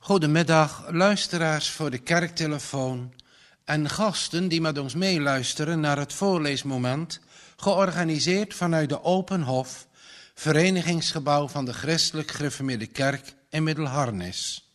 Goedemiddag, luisteraars voor de kerktelefoon en gasten die met ons meeluisteren naar het voorleesmoment, georganiseerd vanuit de Open Hof, verenigingsgebouw van de Christelijk Gereformeerde Kerk in Middelharnis.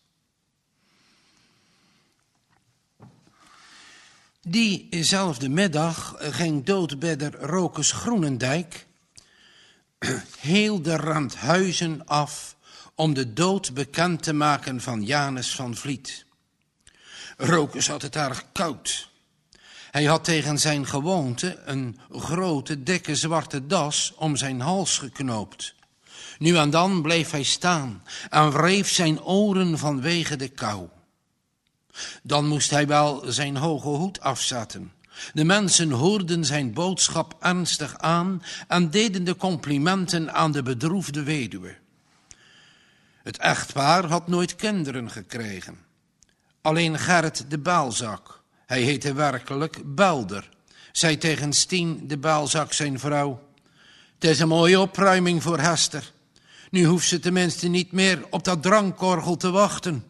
Diezelfde middag ging doodbidder Rokus Groenendijk heel de Randhuizen af om de dood bekend te maken van Janus van Vliet. Rokus had het erg koud. Hij had tegen zijn gewoonte een grote, dikke zwarte das om zijn hals geknoopt. Nu en dan bleef hij staan en wreef zijn oren vanwege de kou. Dan moest hij wel zijn hoge hoed afzetten. De mensen hoorden zijn boodschap ernstig aan en deden de complimenten aan de bedroefde weduwe. Het echtpaar had nooit kinderen gekregen. Alleen Gerrit de Baalzak, hij heette werkelijk Belder, zei tegen Stien de Baalzak zijn vrouw: "Het is een mooie opruiming voor Hester. Nu hoeft ze tenminste niet meer op dat drankorgel te wachten."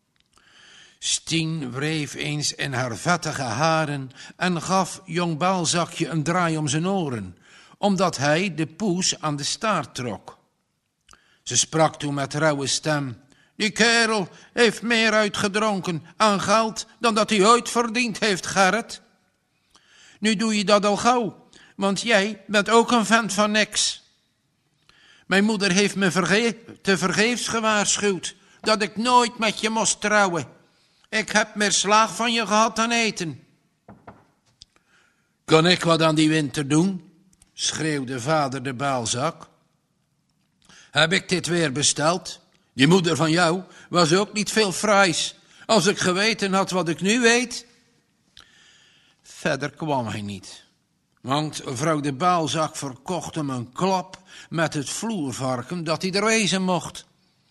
Stien wreef eens in haar vettige haren en gaf jong Baalzakje een draai om zijn oren, omdat hij de poes aan de staart trok. Ze sprak toen met rauwe stem: "Die kerel heeft meer uitgedronken aan geld dan dat hij ooit verdiend heeft, Gerrit. Nu doe je dat al gauw, want jij bent ook een vent van niks. Mijn moeder heeft me tevergeefs gewaarschuwd dat ik nooit met je moest trouwen. Ik heb meer slaag van je gehad dan eten." "Kan ik wat aan die winter doen?" schreeuwde vader de Baalzak. "Heb ik dit weer besteld? Die moeder van jou was ook niet veel fraais. Als ik geweten had wat ik nu weet." Verder kwam hij niet, want vrouw de Baalzak verkocht hem een klap met het vloervarken dat hij er wezen mocht.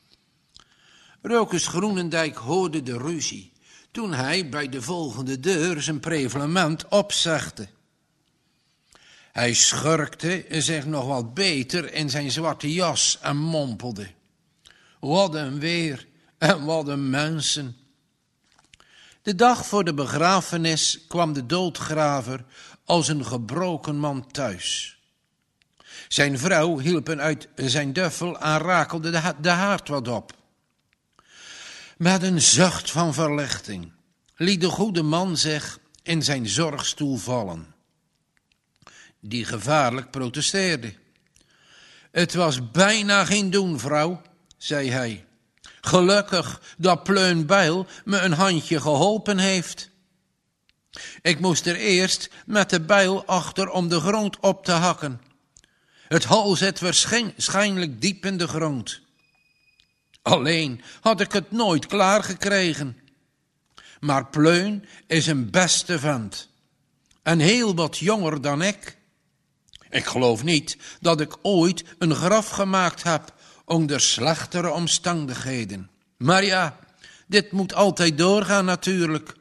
Rokus Groenendijk hoorde de ruzie toen hij bij de volgende deur zijn prevelement opzegde. Hij schurkte zich nog wat beter in zijn zwarte jas en mompelde: "Wat een weer en wat een mensen." De dag voor de begrafenis kwam de doodgraver als een gebroken man thuis. Zijn vrouw hielp hem uit zijn duffel en rakelde de haard wat op. Met een zucht van verlichting liet de goede man zich in zijn zorgstoel vallen, die gevaarlijk protesteerde. "Het was bijna geen doen, vrouw," zei hij. "Gelukkig dat Pleun Bijl me een handje geholpen heeft. Ik moest er eerst met de bijl achter om de grond op te hakken. Het hol zit waarschijnlijk diep in de grond. Alleen had ik het nooit klaar gekregen. Maar Pleun is een beste vent en heel wat jonger dan ik. Ik geloof niet dat ik ooit een graf gemaakt heb onder slechtere omstandigheden. Maar ja, dit moet altijd doorgaan natuurlijk."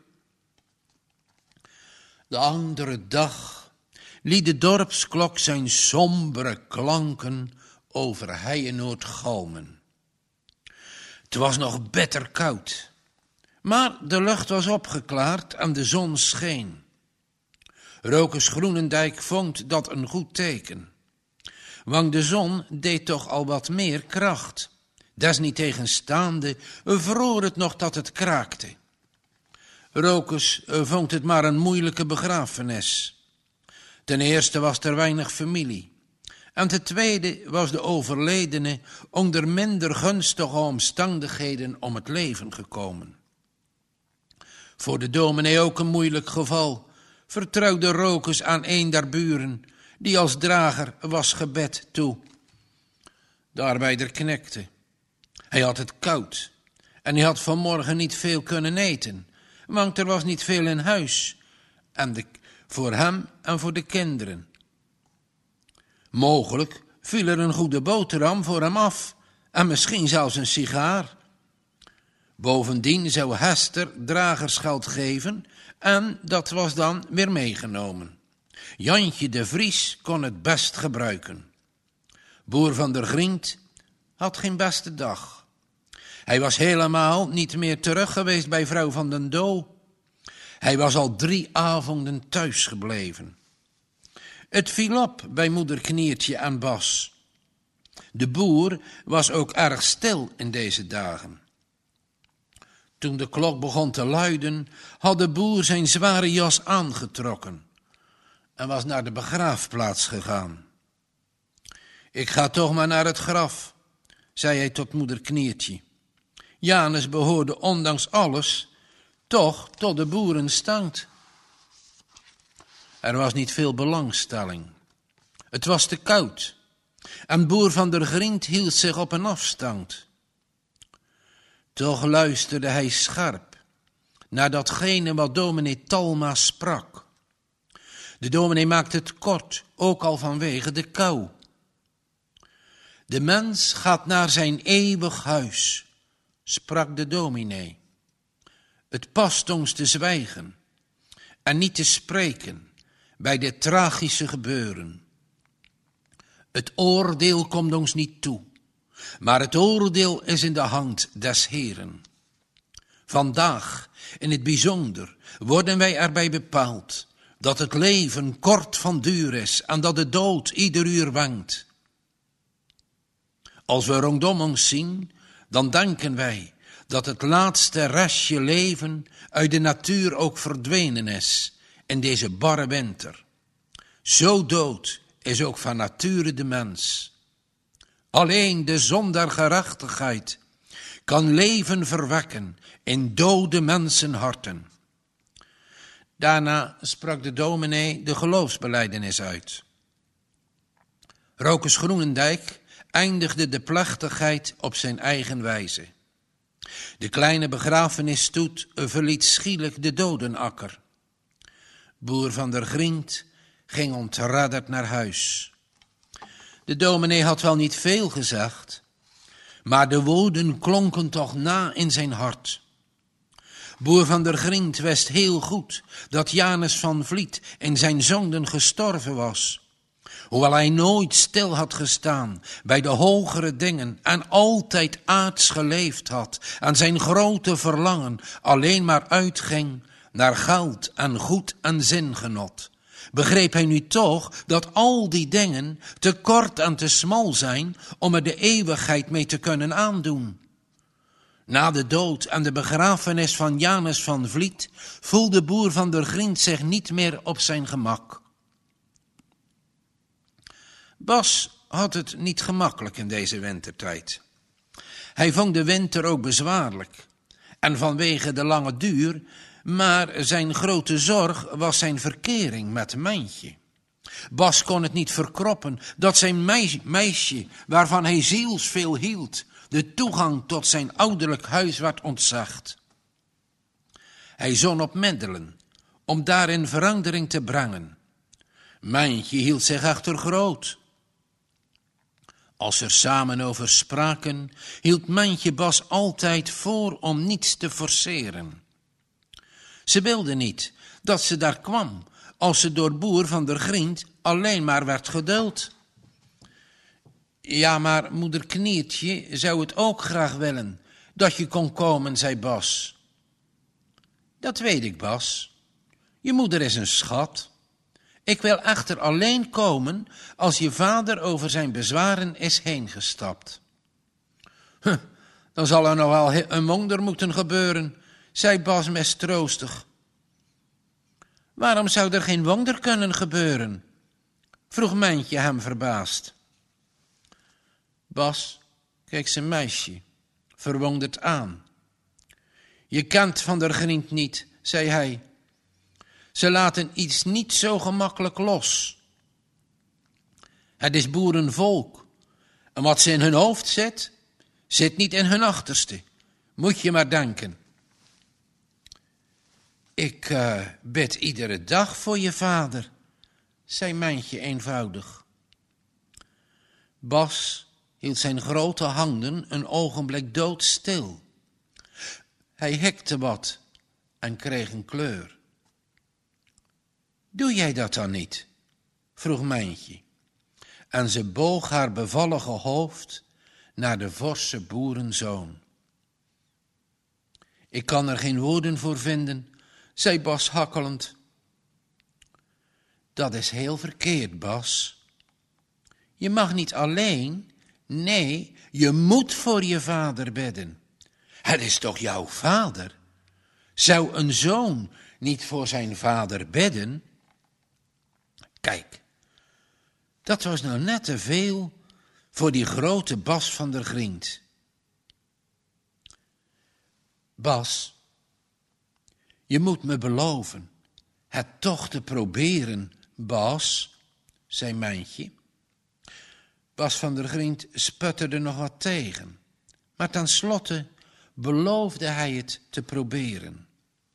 De andere dag liet de dorpsklok zijn sombere klanken over Heijenoord galmen. Het was nog bitter koud, maar de lucht was opgeklaard en de zon scheen. Rokus Groenendijk vond dat een goed teken, want de zon deed toch al wat meer kracht. Desniettegenstaande vroor het nog dat het kraakte. Rokus vond het maar een moeilijke begrafenis. Ten eerste was er weinig familie. En ten tweede was de overledene onder minder gunstige omstandigheden om het leven gekomen. Voor de dominee ook een moeilijk geval, vertrouwde Rokus aan een der buren, die als drager was gebed toe. De arbeider knikte. Hij had het koud en hij had vanmorgen niet veel kunnen eten, want er was niet veel in huis, voor hem en voor de kinderen. Mogelijk viel er een goede boterham voor hem af en misschien zelfs een sigaar. Bovendien zou Hester dragersgeld geven en dat was dan weer meegenomen. Jantje de Vries kon het best gebruiken. Boer van der Griend had geen beste dag. Hij was helemaal niet meer terug geweest bij vrouw van den Doo. Hij was al 3 avonden thuis gebleven. Het viel op bij moeder Kniertje en Bas. De boer was ook erg stil in deze dagen. Toen de klok begon te luiden, had de boer zijn zware jas aangetrokken en was naar de begraafplaats gegaan. Ik ga toch maar naar het graf, zei hij tot moeder Kniertje. Janus behoorde ondanks alles toch tot de boerenstand. Er was niet veel belangstelling. Het was te koud en boer van der Griend hield zich op een afstand. Toch luisterde hij scherp naar datgene wat dominee Talma sprak. De dominee maakte het kort, ook al vanwege de kou. De mens gaat naar zijn eeuwig huis, sprak de dominee. Het past ons te zwijgen en niet te spreken bij dit tragische gebeuren. Het oordeel komt ons niet toe, maar het oordeel is in de hand des Heeren. Vandaag, in het bijzonder, worden wij erbij bepaald dat het leven kort van duur is en dat de dood ieder uur wankt. Als we rondom ons zien, dan denken wij dat het laatste restje leven uit de natuur ook verdwenen is in deze barre winter. Zo dood is ook van nature de mens. Alleen de zon der gerechtigheid kan leven verwekken in dode mensenharten. Daarna sprak de dominee de geloofsbelijdenis uit. Rokus Groenendijk eindigde de plechtigheid op zijn eigen wijze. De kleine begrafenisstoet verliet schielijk de dodenakker. Boer van der Griend ging ontredderd naar huis. De dominee had wel niet veel gezegd, maar de woorden klonken toch na in zijn hart. Boer van der Griend wist heel goed dat Janus van Vliet in zijn zonden gestorven was. Hoewel hij nooit stil had gestaan bij de hogere dingen en altijd aards geleefd had en zijn grote verlangen alleen maar uitging naar geld en goed en zingenot, begreep hij nu toch dat al die dingen te kort en te smal zijn om er de eeuwigheid mee te kunnen aandoen. Na de dood en de begrafenis van Janus van Vliet voelde boer van der Griend zich niet meer op zijn gemak. Bas had het niet gemakkelijk in deze wintertijd. Hij vond de winter ook bezwaarlijk en vanwege de lange duur, maar zijn grote zorg was zijn verkering met Mijntje. Bas kon het niet verkroppen dat zijn meisje, waarvan hij zielsveel hield, de toegang tot zijn ouderlijk huis werd ontzegd. Hij zon op middelen om daarin verandering te brengen. Mijntje hield zich echter groot. Als ze er samen over spraken, hield Mijntje Bas altijd voor om niets te forceren. Ze wilde niet dat ze daar kwam, als ze door boer van der Griend alleen maar werd geduld. Ja, maar moeder Kniertje zou het ook graag willen, dat je kon komen, zei Bas. Dat weet ik, Bas. Je moeder is een schat. Ik wil echter alleen komen als je vader over zijn bezwaren is heengestapt. Dan zal er nog wel een wonder moeten gebeuren, zei Bas mistroostig. Waarom zou er geen wonder kunnen gebeuren? Vroeg Mijntje hem verbaasd. Bas keek zijn meisje verwonderd aan. Je kent van der Griend niet, zei hij. Ze laten iets niet zo gemakkelijk los. Het is boerenvolk. En wat ze in hun hoofd zit, zit niet in hun achterste. Moet je maar denken. Ik bid iedere dag voor je vader, zei Mijntje eenvoudig. Bas hield zijn grote handen een ogenblik doodstil. Hij hikte wat en kreeg een kleur. Doe jij dat dan niet? Vroeg Mijntje. En ze boog haar bevallige hoofd naar de forse boerenzoon. Ik kan er geen woorden voor vinden, zei Bas hakkelend. Dat is heel verkeerd, Bas. Je mag niet alleen, nee, je moet voor je vader bidden. Het is toch jouw vader? Zou een zoon niet voor zijn vader bidden? Kijk, dat was nou net te veel voor die grote Bas van der Griend. Bas, je moet me beloven het toch te proberen, Bas, zei Mijntje. Bas van der Griend sputterde nog wat tegen, maar tenslotte beloofde hij het te proberen.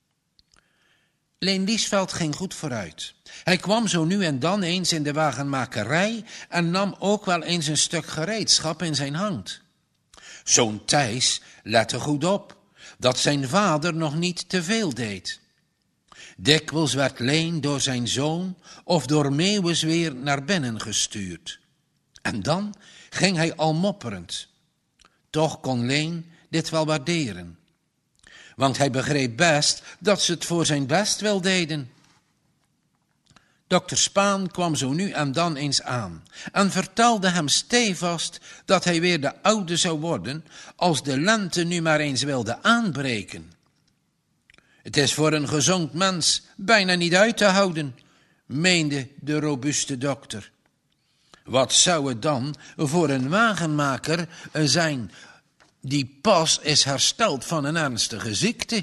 Leen Liesveld ging goed vooruit. Hij kwam zo nu en dan eens in de wagenmakerij en nam ook wel eens een stuk gereedschap in zijn hand. Zoon Thijs lette goed op dat zijn vader nog niet te veel deed. Dikwijls werd Leen door zijn zoon of door Meeuwis weer naar binnen gestuurd. En dan ging hij al mopperend. Toch kon Leen dit wel waarderen. Want hij begreep best dat ze het voor zijn best wel deden. Dokter Spaan kwam zo nu en dan eens aan en vertelde hem stevast dat hij weer de oude zou worden als de lente nu maar eens wilde aanbreken. Het is voor een gezond mens bijna niet uit te houden, meende de robuuste dokter. Wat zou het dan voor een wagenmaker zijn die pas is hersteld van een ernstige ziekte?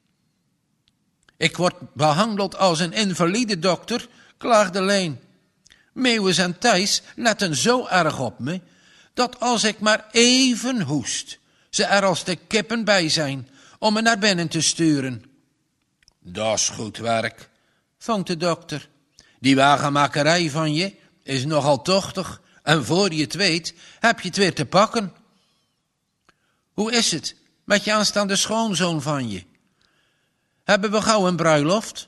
Ik word behandeld als een invalide, dokter, klaagde Leen. Meeuwis en Thijs letten zo erg op me, dat als ik maar even hoest, ze er als de kippen bij zijn om me naar binnen te sturen. Dat is goed werk, vond de dokter. Die wagenmakerij van je is nogal tochtig en voor je het weet heb je het weer te pakken. Hoe is het met je aanstaande schoonzoon van je? Hebben we gauw een bruiloft?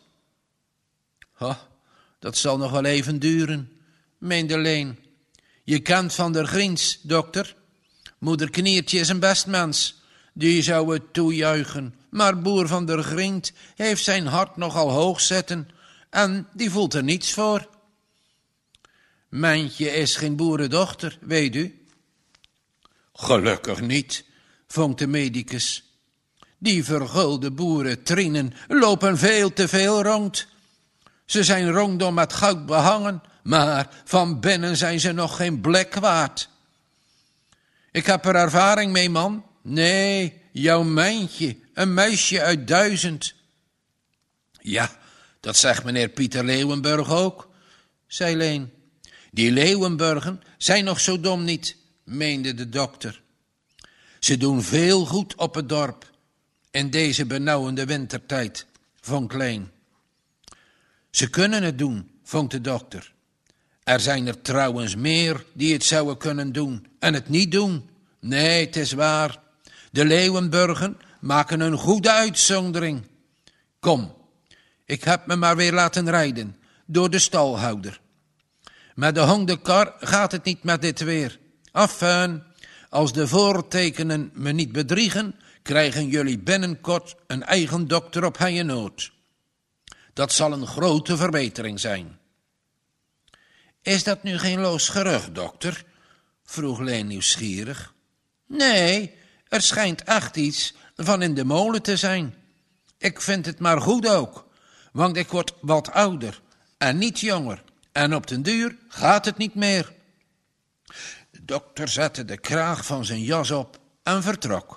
Dat zal nog wel even duren, meende Leen. Je kent Van der Griens, dokter. Moeder Kniertje is een best mens, die zou het toejuichen. Maar boer Van der Griend heeft zijn hart nogal hoog zetten en die voelt er niets voor. Mijntje is geen boerendochter, weet u? Gelukkig niet, vond de medicus. Die vergulde boerentrienen lopen veel te veel rond. Ze zijn rondom met goud behangen, maar van binnen zijn ze nog geen blik waard. Ik heb er ervaring mee, man. Nee, jouw Mijntje, een meisje uit 1000. Ja, dat zegt meneer Pieter Leeuwenburg ook, zei Leen. Die Leeuwenburgen zijn nog zo dom niet, meende de dokter. Ze doen veel goed op het dorp in deze benauwende wintertijd, vond Leen. Ze kunnen het doen, vond de dokter. Er zijn er trouwens meer die het zouden kunnen doen en het niet doen. Nee, het is waar. De Leeuwenburgen maken een goede uitzondering. Kom, ik heb me maar weer laten rijden door de stalhouder. Met de hondenkar gaat het niet met dit weer. Enfin, als de voortekenen me niet bedriegen, krijgen jullie binnenkort een eigen dokter op Heienoord. Dat zal een grote verbetering zijn. Is dat nu geen loos gerucht, dokter? Vroeg Leen nieuwsgierig. Nee, er schijnt echt iets van in de molen te zijn. Ik vind het maar goed ook, want ik word wat ouder en niet jonger. En op den duur gaat het niet meer. De dokter zette de kraag van zijn jas op en vertrok.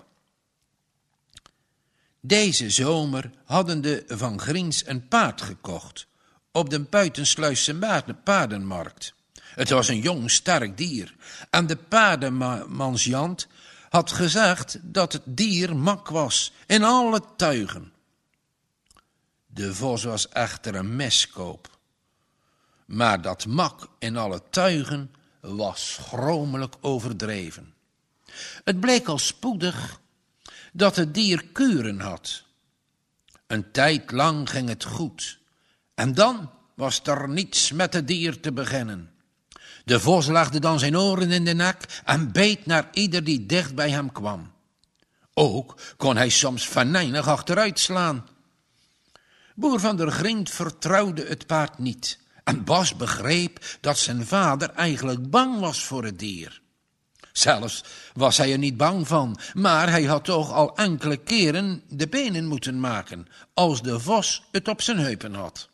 Deze zomer hadden de Van Griens een paard gekocht op de Buitensluisse paardenmarkt. Het was een jong, sterk dier en de paardenmansjant had gezegd dat het dier mak was in alle tuigen. De vos was echter een miskoop, maar dat mak in alle tuigen was schromelijk overdreven. Het bleek al spoedig dat het dier kuren had. Een tijd lang ging het goed en dan was er niets met het dier te beginnen. De vos legde dan zijn oren in de nek en beet naar ieder die dicht bij hem kwam. Ook kon hij soms venijnig achteruit slaan. Boer van der Griend vertrouwde het paard niet. En Bas begreep dat zijn vader eigenlijk bang was voor het dier. Zelfs was hij er niet bang van, maar hij had toch al enkele keren de benen moeten maken, als de vos het op zijn heupen had.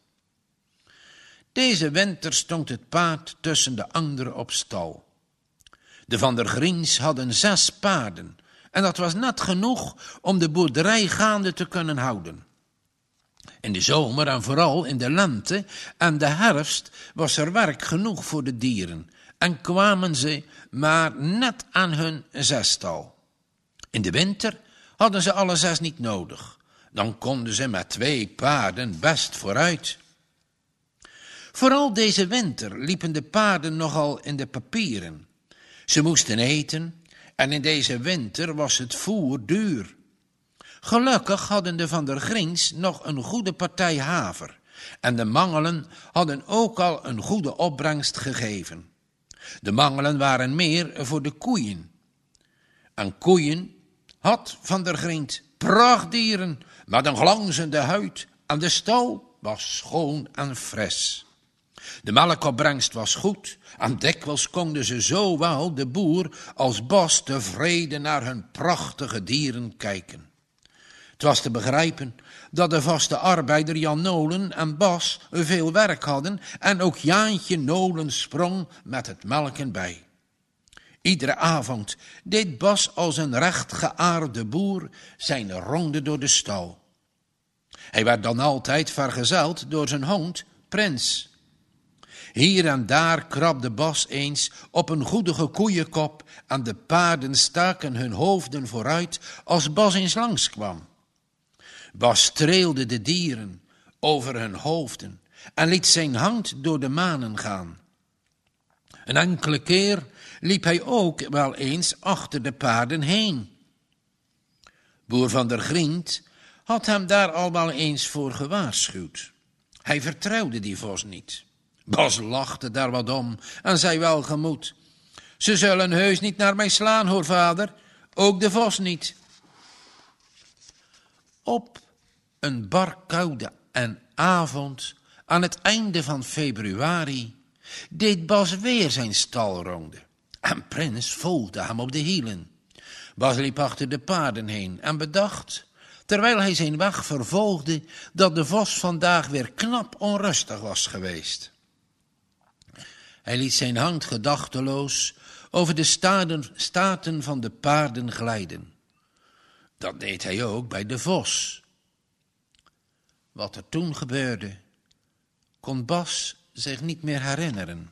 Deze winter stond het paard tussen de anderen op stal. De Van der Griens hadden 6 paarden, en dat was net genoeg om de boerderij gaande te kunnen houden. In de zomer en vooral in de lente en de herfst was er werk genoeg voor de dieren en kwamen ze maar net aan hun 6-tal. In de winter hadden ze alle 6 niet nodig. Dan konden ze met 2 paarden best vooruit. Vooral deze winter liepen de paarden nogal in de papieren. Ze moesten eten en in deze winter was het voer duur. Gelukkig hadden de Van der Griens nog een goede partij haver en de mangelen hadden ook al een goede opbrengst gegeven. De mangelen waren meer voor de koeien. Aan koeien had Van der Griens prachtdieren met een glanzende huid en de stal was schoon en fris. De melkopbrengst was goed en dikwijls konden ze zowel de boer als Bas tevreden naar hun prachtige dieren kijken. Het was te begrijpen dat de vaste arbeider Jan Nolen en Bas veel werk hadden en ook Jaantje Nolen sprong met het melken bij. Iedere avond deed Bas als een rechtgeaarde boer zijn ronde door de stal. Hij werd dan altijd vergezeld door zijn hond Prins. Hier en daar krabde Bas eens op een goedige koeienkop en de paarden staken hun hoofden vooruit als Bas eens langskwam. Bas streelde de dieren over hun hoofden en liet zijn hand door de manen gaan. Een enkele keer liep hij ook wel eens achter de paarden heen. Boer van der Griend had hem daar al wel eens voor gewaarschuwd. Hij vertrouwde die vos niet. Bas lachte daar wat om en zei welgemoed: ze zullen heus niet naar mij slaan, hoor vader, ook de vos niet. Op een barkoude avond aan het einde van februari deed Bas weer zijn stalronde en Prins volgde hem op de hielen. Bas liep achter de paarden heen en bedacht, terwijl hij zijn weg vervolgde, dat de vos vandaag weer knap onrustig was geweest. Hij liet zijn hand gedachteloos over de staarten van de paarden glijden. Dat deed hij ook bij de vos. Wat er toen gebeurde, kon Bas zich niet meer herinneren.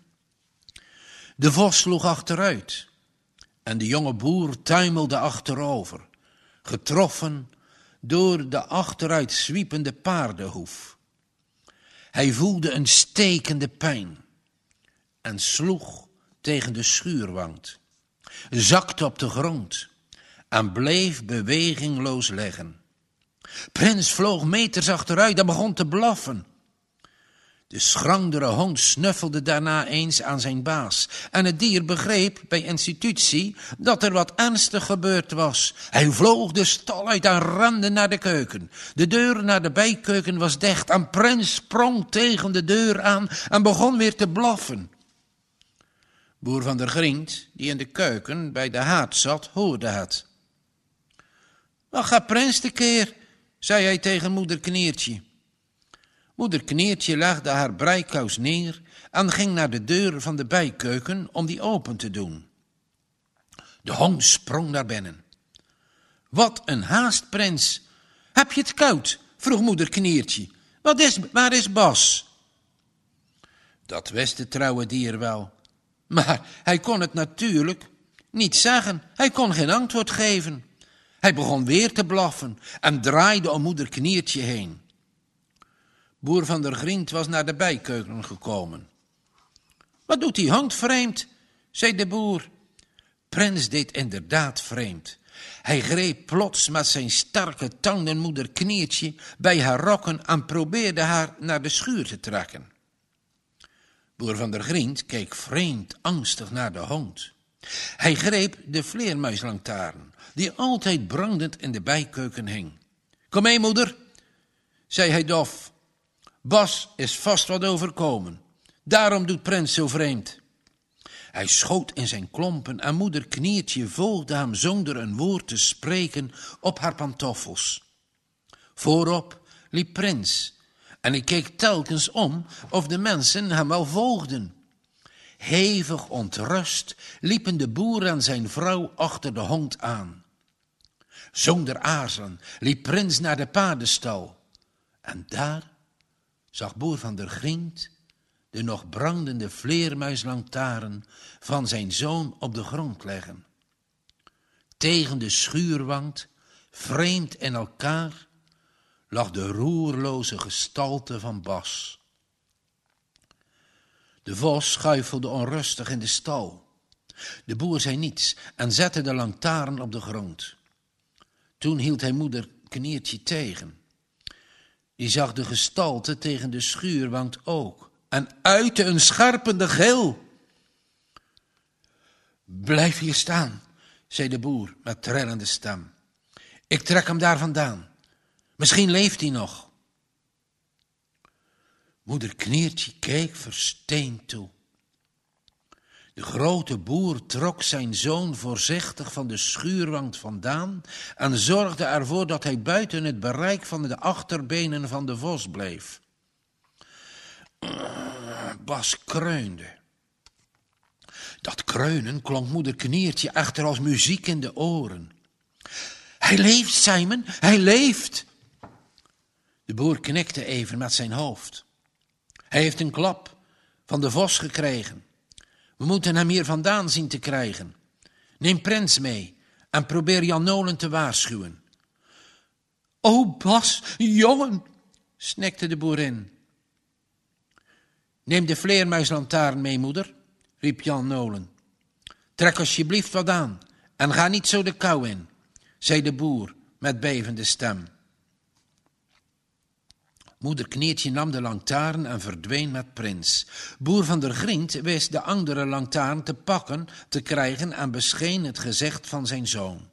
De vos sloeg achteruit en de jonge boer tuimelde achterover, getroffen door de achteruit zwiepende paardenhoef. Hij voelde een stekende pijn en sloeg tegen de schuurwand, zakte op de grond en bleef bewegingloos liggen. Prins vloog meters achteruit en begon te blaffen. De schrandere hond snuffelde daarna eens aan zijn baas en het dier begreep bij institutie dat er wat ernstig gebeurd was. Hij vloog de stal uit en rende naar de keuken. De deur naar de bijkeuken was dicht en Prins sprong tegen de deur aan en begon weer te blaffen. Boer van der Griend, die in de keuken bij de haard zat, hoorde het. Wat gaat Prins tekeer, zei hij tegen moeder Kneertje. Moeder Kneertje legde haar breikous neer en ging naar de deur van de bijkeuken om die open te doen. De hond sprong naar binnen. Wat een haast, Prins. Heb je het koud? Vroeg moeder Kneertje. Waar is Bas? Dat wist het trouwe dier wel. Maar hij kon het natuurlijk niet zeggen. Hij kon geen antwoord geven. Hij begon weer te blaffen en draaide om moeder Kneertje heen. Boer van der Griend was naar de bijkeuken gekomen. Wat doet die hond vreemd, zei de boer. Prins deed inderdaad vreemd. Hij greep plots met zijn sterke tanden moeder Kneertje bij haar rokken en probeerde haar naar de schuur te trekken. Boer van der Griend keek vreemd angstig naar de hond. Hij greep de vleermuislantaarn, die altijd brandend in de bijkeuken hing. Kom mee, moeder, zei hij dof. Bas is vast wat overkomen. Daarom doet Prins zo vreemd. Hij schoot in zijn klompen en moeder Kniertje volgde hem zonder een woord te spreken op haar pantoffels. Voorop liep Prins en ik keek telkens om of de mensen hem wel volgden. Hevig ontrust liepen de boer en zijn vrouw achter de hond aan. Zonder aarzelen liep Prins naar de paardenstal. En daar zag boer van der Griend de nog brandende vleermuislantaarn van zijn zoon op de grond leggen. Tegen de schuurwand, vreemd in elkaar, lag de roerloze gestalte van Bas. De vos schuifelde onrustig in de stal. De boer zei niets en zette de lantaarn op de grond. Toen hield hij moeder Kniertje tegen. Die zag de gestalte tegen de schuurwand ook en uitte een scherpende gil. Blijf hier staan, zei de boer met trillende stem. Ik trek hem daar vandaan. Misschien leeft hij nog. Moeder Kniertje keek versteend toe. De grote boer trok zijn zoon voorzichtig van de schuurwand vandaan en zorgde ervoor dat hij buiten het bereik van de achterbenen van de vos bleef. Bas kreunde. Dat kreunen klonk moeder Kniertje echter als muziek in de oren. Hij leeft, Simon, hij leeft. De boer knikte even met zijn hoofd. Hij heeft een klap van de vos gekregen. We moeten hem hier vandaan zien te krijgen. Neem Prins mee en probeer Jan Nolen te waarschuwen. O Bas, jongen, snikte de boerin. Neem de vleermuislantaarn mee, moeder, riep Jan Nolen. Trek alsjeblieft wat aan en ga niet zo de kou in, zei de boer met bevende stem. Moeder Kniertje nam de lantaarn en verdween met Prins. Boer van der Griend wist de andere lantaarn te pakken, te krijgen en bescheen het gezicht van zijn zoon.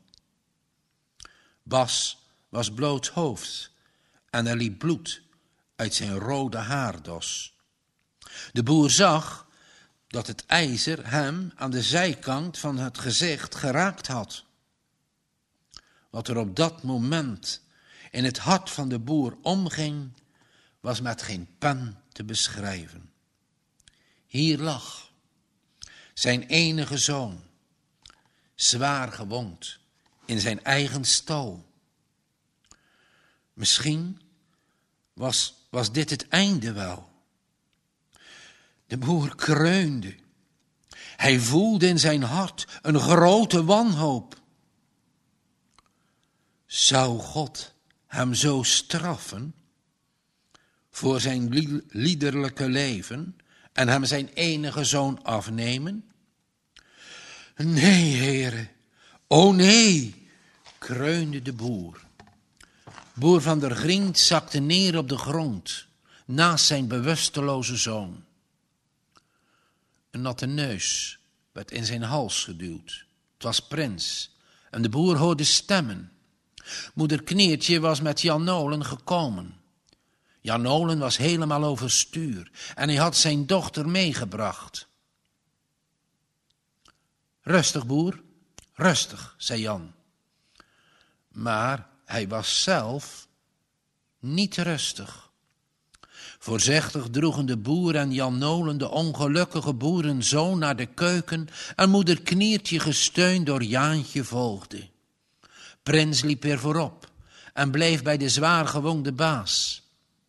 Bas was blootshoofds en er liep bloed uit zijn rode haardos. De boer zag dat het ijzer hem aan de zijkant van het gezicht geraakt had. Wat er op dat moment in het hart van de boer omging, was met geen pen te beschrijven. Hier lag zijn enige zoon, zwaar gewond in zijn eigen stal. Misschien was dit het einde wel. De boer kreunde. Hij voelde in zijn hart een grote wanhoop. Zou God hem zo straffen voor zijn liederlijke leven en hem zijn enige zoon afnemen? Nee, heren, o nee, kreunde de boer. Boer van der Griend zakte neer op de grond, naast zijn bewusteloze zoon. Een natte neus werd in zijn hals geduwd. Het was Prins en de boer hoorde stemmen. Moeder Kniertje was met Jan Nolen gekomen. Jan Nolen was helemaal overstuur en hij had zijn dochter meegebracht. Rustig, boer, rustig, zei Jan. Maar hij was zelf niet rustig. Voorzichtig droegen de boer en Jan Nolen de ongelukkige boerenzoon naar de keuken en moeder Kniertje gesteund door Jaantje volgde. Prins liep weer voorop en bleef bij de zwaargewonde baas.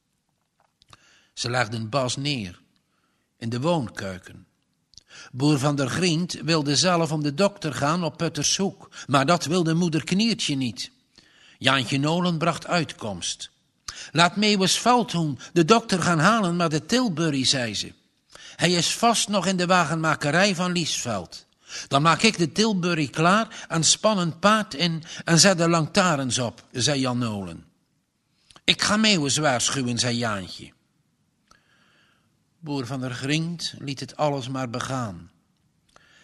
Ze legden Bas neer in de woonkeuken. Boer van der Griend wilde zelf om de dokter gaan op Puttershoek, maar dat wilde moeder Kniertje niet. Jaantje Nolen bracht uitkomst. Laat Meeuwis Veldhoen de dokter gaan halen met de Tilbury, zei ze. Hij is vast nog in de wagenmakerij van Liesveld. Dan maak ik de Tilbury klaar en span een paard in en zet de lantaarns op, zei Jan Nolen. Ik ga Meeuwis waarschuwen, zei Jaantje. Boer van der Griend liet het alles maar begaan.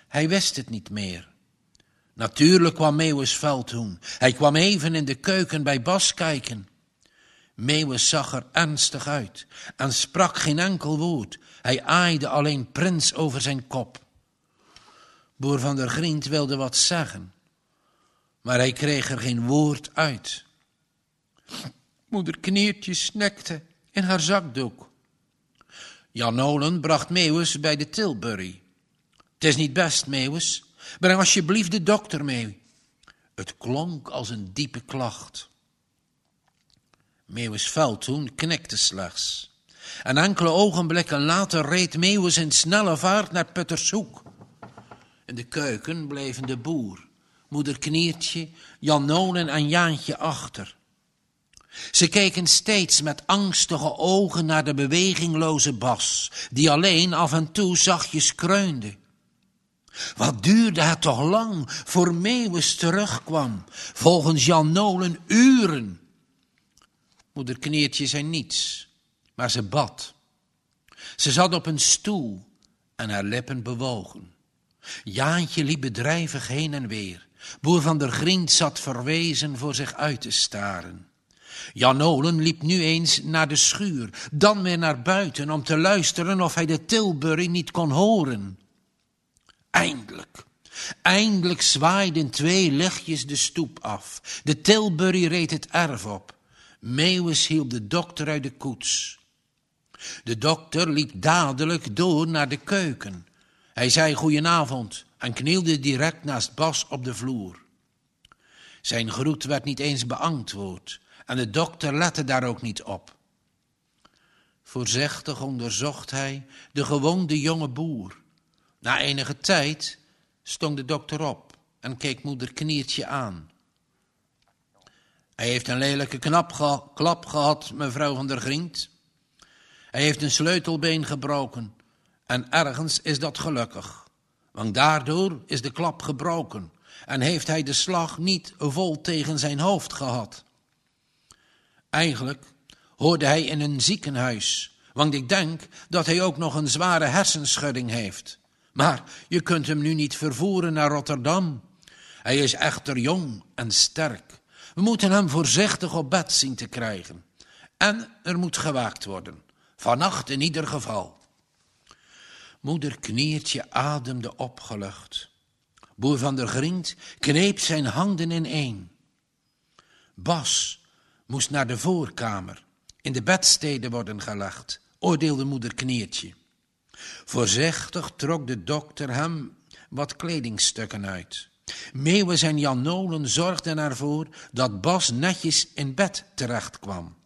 Hij wist het niet meer. Natuurlijk kwam Meeuwis Veldhoen. Hij kwam even in de keuken bij Bas kijken. Meeuwis zag er ernstig uit en sprak geen enkel woord. Hij aaide alleen Prins over zijn kop. Boer van der Griend wilde wat zeggen, maar hij kreeg er geen woord uit. Moeder Kneertje snikte in haar zakdoek. Jan Nolen bracht Meeuwis bij de Tilbury. Het is niet best, Meeuwis. Breng alsjeblieft de dokter mee. Het klonk als een diepe klacht. Meeuwis Veldhoen knikte slechts. En enkele ogenblikken later reed Meeuwis in snelle vaart naar Puttershoek. In de keuken bleven de boer, moeder Kneertje, Jan Nolen en Jaantje achter. Ze keken steeds met angstige ogen naar de bewegingloze Bas, die alleen af en toe zachtjes kreunde. Wat duurde het toch lang voor Meeuwis terugkwam, volgens Jan Nolen uren. Moeder Kneertje zei niets, maar ze bad. Ze zat op een stoel en haar lippen bewogen. Jaantje liep bedrijvig heen en weer. Boer van der Griend zat verwezen voor zich uit te staren. Jan Nolen liep nu eens naar de schuur, dan weer naar buiten om te luisteren of hij de Tilbury niet kon horen. Eindelijk zwaaiden 2 lichtjes de stoep af. De Tilbury reed het erf op. Meeuwis hielp de dokter uit de koets. De dokter liep dadelijk door naar de keuken. Hij zei goedenavond en knielde direct naast Bas op de vloer. Zijn groet werd niet eens beantwoord en de dokter lette daar ook niet op. Voorzichtig onderzocht hij de gewonde jonge boer. Na enige tijd stond de dokter op en keek moeder Kneertje aan. Hij heeft een lelijke klap gehad, mevrouw van der Griend. Hij heeft een sleutelbeen gebroken en ergens is dat gelukkig. Want daardoor is de klap gebroken en heeft hij de slag niet vol tegen zijn hoofd gehad. Eigenlijk hoorde hij in een ziekenhuis, want ik denk dat hij ook nog een zware hersenschudding heeft. Maar je kunt hem nu niet vervoeren naar Rotterdam. Hij is echter jong en sterk. We moeten hem voorzichtig op bed zien te krijgen. En er moet gewaakt worden. Vannacht in ieder geval. Moeder Kneertje ademde opgelucht. Boer van der Griend kneep zijn handen ineen. Bas moest naar de voorkamer, in de bedstede worden gelegd, oordeelde moeder Kneertje. Voorzichtig trok de dokter hem wat kledingstukken uit. Meeuwis en Jan Nolen zorgden ervoor dat Bas netjes in bed terecht kwam.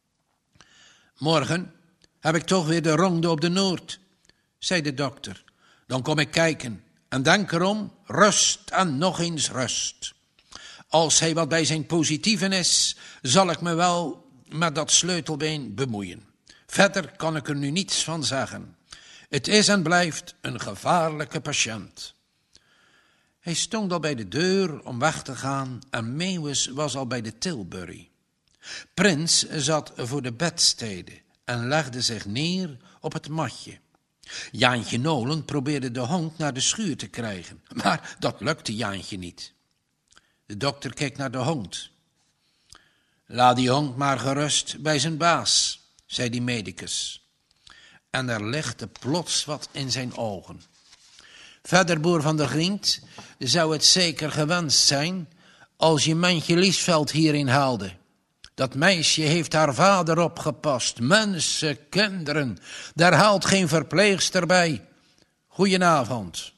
Morgen heb ik toch weer de ronde op de Noord, zei de dokter. Dan kom ik kijken en denk erom, rust en nog eens rust. Als hij wat bij zijn positieven is, zal ik me wel met dat sleutelbeen bemoeien. Verder kan ik er nu niets van zeggen. Het is en blijft een gevaarlijke patiënt. Hij stond al bij de deur om weg te gaan en Meeuwis was al bij de Tilbury. Prins zat voor de bedstede en legde zich neer op het matje. Jaantje Nolen probeerde de hond naar de schuur te krijgen, maar dat lukte Jaantje niet. De dokter keek naar de hond. Laat die hond maar gerust bij zijn baas, zei die medicus. En er legde plots wat in zijn ogen. Verder, boer van der Griend, zou het zeker gewenst zijn als je Mijntje Liesveld hierin haalde. Dat meisje heeft haar vader opgepast. Mensen, kinderen, daar haalt geen verpleegster bij. Goedenavond.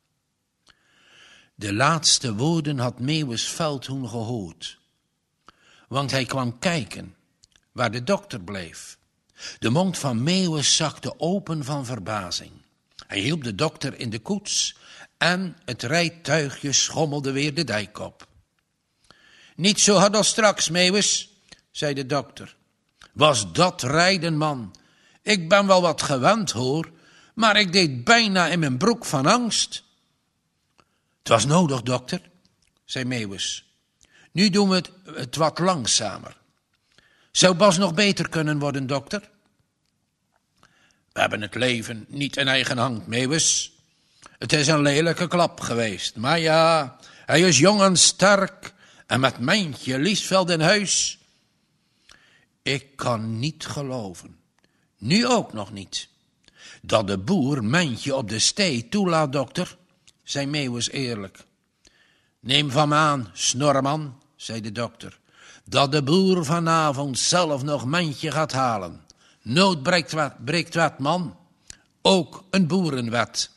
De laatste woorden had Meeuwis Veldhoen gehoord. Want hij kwam kijken waar de dokter bleef. De mond van Meeuwis zakte open van verbazing. Hij hielp de dokter in de koets en het rijtuigje schommelde weer de dijk op. Niet zo hard als straks, Meeuwis, zei de dokter. Was dat rijden, man? Ik ben wel wat gewend, hoor, maar ik deed bijna in mijn broek van angst. Het was nodig, dokter, zei Meeuwis. Nu doen we het wat langzamer. Zou Bas nog beter kunnen worden, dokter? We hebben het leven niet in eigen hand, Meeuwis. Het is een lelijke klap geweest, maar ja, hij is jong en sterk en met Mijntje Liesveld in huis. Ik kan niet geloven, nu ook nog niet, dat de boer Mijntje op de stee toelaat, dokter, zei Meeuwis eerlijk. Neem van me aan, Snorreman, zei de dokter, dat de boer vanavond zelf nog Mijntje gaat halen. Nood breekt wet, man, ook een boerenwet.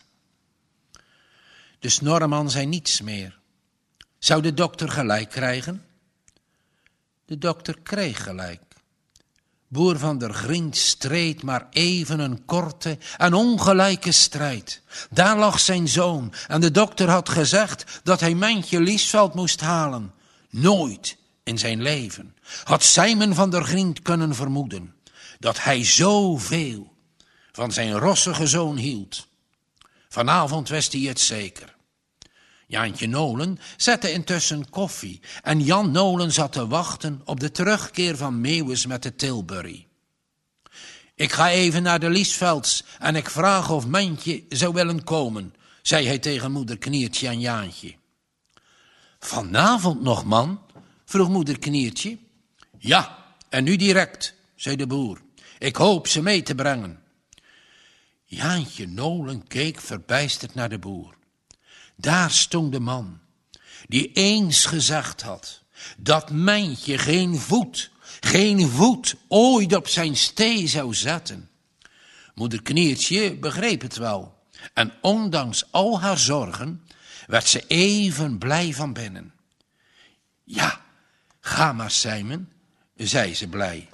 De Snorreman zei niets meer. Zou de dokter gelijk krijgen? De dokter kreeg gelijk. Boer van der Griend streed maar even een korte en ongelijke strijd. Daar lag zijn zoon en de dokter had gezegd dat hij Mijntje Liesveld moest halen. Nooit in zijn leven had Simon van der Griend kunnen vermoeden dat hij zoveel van zijn rossige zoon hield. Vanavond wist hij het zeker. Jaantje Nolen zette intussen koffie en Jan Nolen zat te wachten op de terugkeer van Meeuwis met de Tilbury. Ik ga even naar de Liesvelds en ik vraag of Mijntje zou willen komen, zei hij tegen moeder Kniertje en Jaantje. Vanavond nog, man? Vroeg moeder Kniertje. Ja, en nu direct, zei de boer. Ik hoop ze mee te brengen. Jaantje Nolen keek verbijsterd naar de boer. Daar stond de man, die eens gezegd had dat Mijntje geen voet ooit op zijn stee zou zetten. Moeder Kniertje begreep het wel en ondanks al haar zorgen werd ze even blij van binnen. Ja, ga maar, Simon, zei ze blij.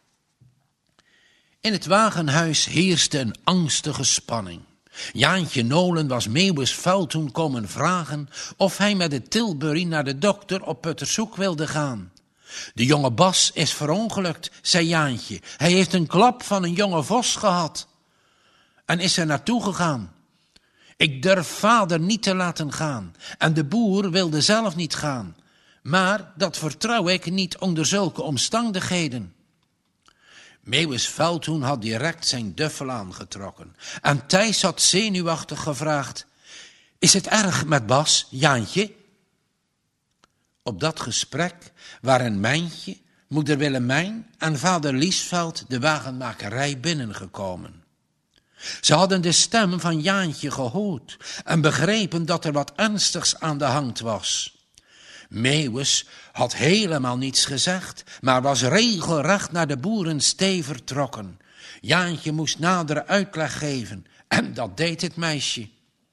In het wagenhuis heerste een angstige spanning. Jaantje Nolen was Meeuwis Veldhoen komen vragen of hij met de Tilbury naar de dokter op Puttershoek wilde gaan. De jonge Bas is verongelukt, zei Jaantje. Hij heeft een klap van een jonge vos gehad en is er naartoe gegaan. Ik durf vader niet te laten gaan en de boer wilde zelf niet gaan. Maar dat vertrouw ik niet onder zulke omstandigheden. Meeuwis Veldhoen had direct zijn duffel aangetrokken. En Thijs had zenuwachtig gevraagd: is het erg met Bas, Jaantje? Op dat gesprek waren Mijntje, moeder Willemijn en vader Liesveld de wagenmakerij binnengekomen. Ze hadden de stem van Jaantje gehoord en begrepen dat er wat ernstigs aan de hand was. Meeuwis had helemaal niets gezegd, maar was regelrecht naar de boerenstee vertrokken. Jaantje moest nadere uitleg geven en dat deed het meisje.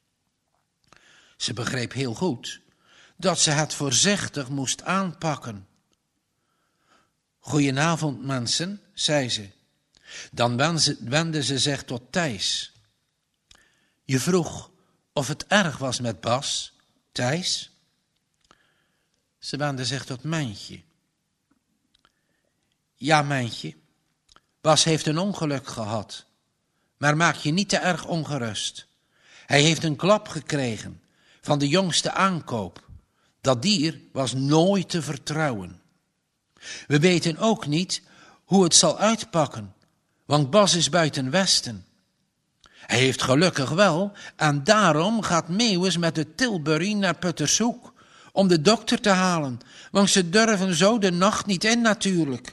Ze begreep heel goed dat ze het voorzichtig moest aanpakken. Goedenavond, mensen, zei ze. Dan wendde ze zich tot Thijs. Je vroeg of het erg was met Bas, Thijs? Ze wendde zich tot Mijntje. Ja, Mijntje, Bas heeft een ongeluk gehad, maar maak je niet te erg ongerust. Hij heeft een klap gekregen van de jongste aankoop. Dat dier was nooit te vertrouwen. We weten ook niet hoe het zal uitpakken, want Bas is buiten Westen. Hij heeft gelukkig wel en daarom gaat Meeuwis met de Tilbury naar Puttershoek om de dokter te halen, want ze durven zo de nacht niet in natuurlijk.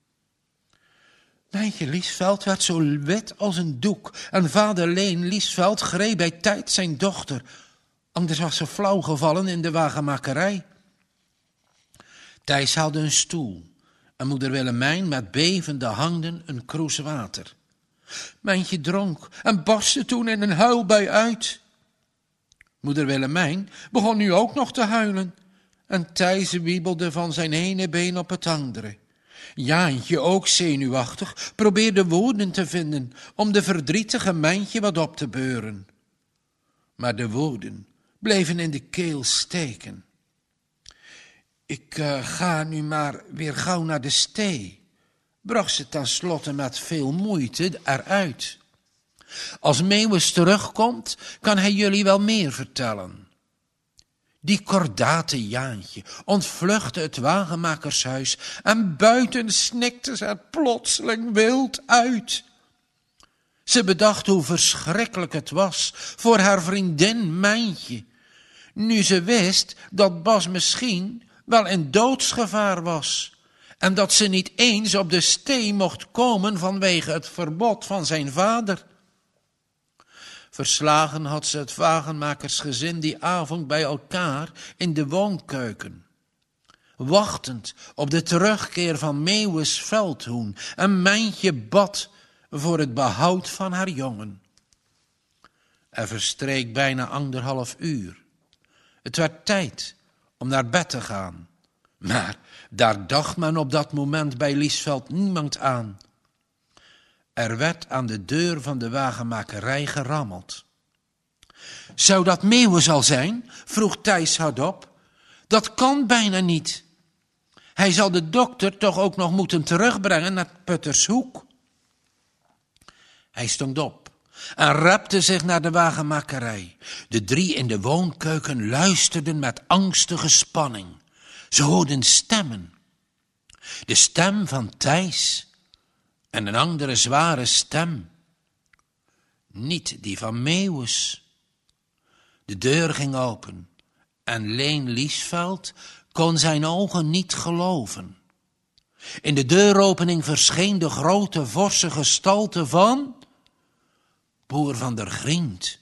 Mijntje Liesveld werd zo wit als een doek en vader Leen Liesveld greep bij tijd zijn dochter, anders was ze flauw gevallen in de wagenmakerij. Thijs haalde een stoel en moeder Willemijn met bevende handen een kroes water. Mijntje dronk en barstte toen in een huilbui uit. Moeder Willemijn begon nu ook nog te huilen en Thijs wiebelde van zijn ene been op het andere. Jaantje, ook zenuwachtig, probeerde woorden te vinden om de verdrietige Mijntje wat op te beuren. Maar de woorden bleven in de keel steken. Ik ga nu maar weer gauw naar de stee, bracht ze tenslotte met veel moeite eruit. Als Meeuwis terugkomt, kan hij jullie wel meer vertellen. Die kordate Jaantje ontvluchtte het wagenmakershuis en buiten snikte ze het plotseling wild uit. Ze bedacht hoe verschrikkelijk het was voor haar vriendin Mijntje, nu ze wist dat Bas misschien wel in doodsgevaar was en dat ze niet eens op de stee mocht komen vanwege het verbod van zijn vader. Verslagen had ze het wagenmakersgezin die avond bij elkaar in de woonkeuken, wachtend op de terugkeer van Meeuwis veldhoen, en Mijntje bad voor het behoud van haar jongen. Er verstreek bijna 1,5 uur. Het werd tijd om naar bed te gaan, maar daar dacht men op dat moment bij Liesveld niemand aan. Er werd aan de deur van de wagenmakerij gerammeld. Zou dat Meeuwis al zijn? Vroeg Thijs hardop. Dat kan bijna niet. Hij zal de dokter toch ook nog moeten terugbrengen naar Puttershoek. Hij stond op en repte zich naar de wagenmakerij. De 3 in de woonkeuken luisterden met angstige spanning. Ze hoorden stemmen. De stem van Thijs en een andere zware stem. Niet die van Meeuwis. De deur ging open en Leen Liesveld kon zijn ogen niet geloven. In de deuropening verscheen de grote forse gestalte van Boer van der Griend.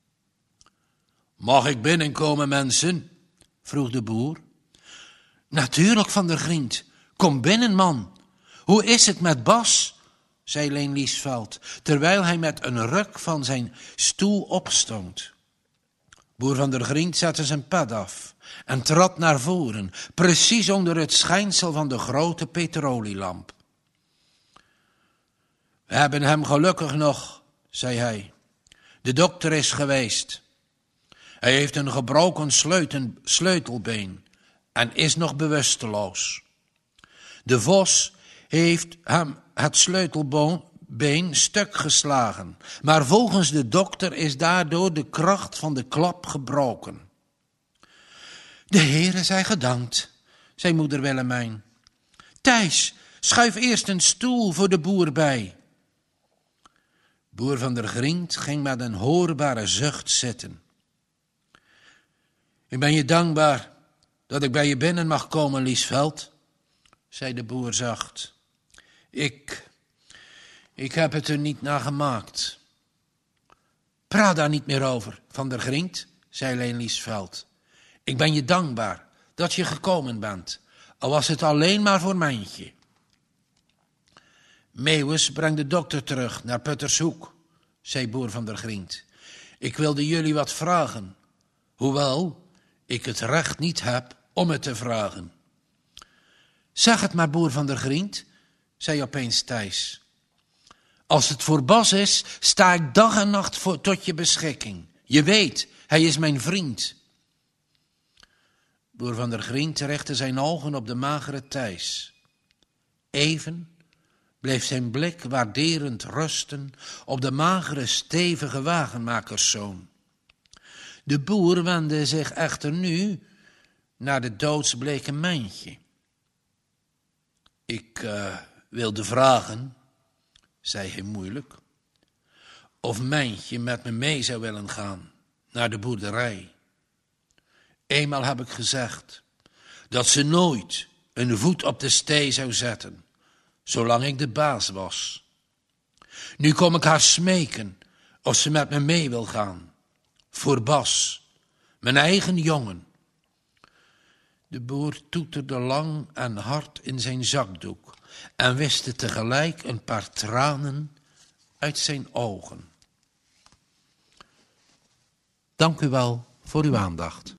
Mag ik binnenkomen, mensen? Vroeg de boer. Natuurlijk, Van der Griend. Kom binnen, man. Hoe is het met Bas? Zei Leen Liesveld, terwijl hij met een ruk van zijn stoel opstond. Boer van der Griend zette zijn pet af en trad naar voren, precies onder het schijnsel van de grote petrolielamp. We hebben hem gelukkig nog, zei hij. De dokter is geweest. Hij heeft een gebroken sleutelbeen en is nog bewusteloos. De vos heeft hem het sleutelbeen stuk geslagen, maar volgens de dokter is daardoor de kracht van de klap gebroken. De Heere zij gedankt, zei moeder Willemijn. Thijs, schuif eerst een stoel voor de boer bij. Boer van der Griend ging met een hoorbare zucht zitten. Ik ben je dankbaar dat ik bij je binnen mag komen, Liesveld, zei de boer zacht. Ik heb het er niet naar gemaakt. Praat daar niet meer over, Van der Griend, zei Leen Liesveld. Ik ben je dankbaar dat je gekomen bent, al was het alleen maar voor Mijntje. Meeuwis brengt de dokter terug naar Puttershoek, zei Boer van der Griend. Ik wilde jullie wat vragen, hoewel ik het recht niet heb om het te vragen. Zeg het maar, Boer van der Griend, zei opeens Thijs. Als het voor Bas is, sta ik dag en nacht tot je beschikking. Je weet, hij is mijn vriend. Boer van der Griend richtte zijn ogen op de magere Thijs. Even bleef zijn blik waarderend rusten op de magere, stevige wagenmakerszoon. De boer wendde zich echter nu naar de doodsbleke Mijntje. Ik wilde vragen, zei hij moeilijk, of Mijntje met me mee zou willen gaan naar de boerderij. Eenmaal heb ik gezegd dat ze nooit een voet op de stee zou zetten, zolang ik de baas was. Nu kom ik haar smeken of ze met me mee wil gaan, voor Bas, mijn eigen jongen. De boer toeterde lang en hard in zijn zakdoek en wiste tegelijk een paar tranen uit zijn ogen. Dank u wel voor uw aandacht.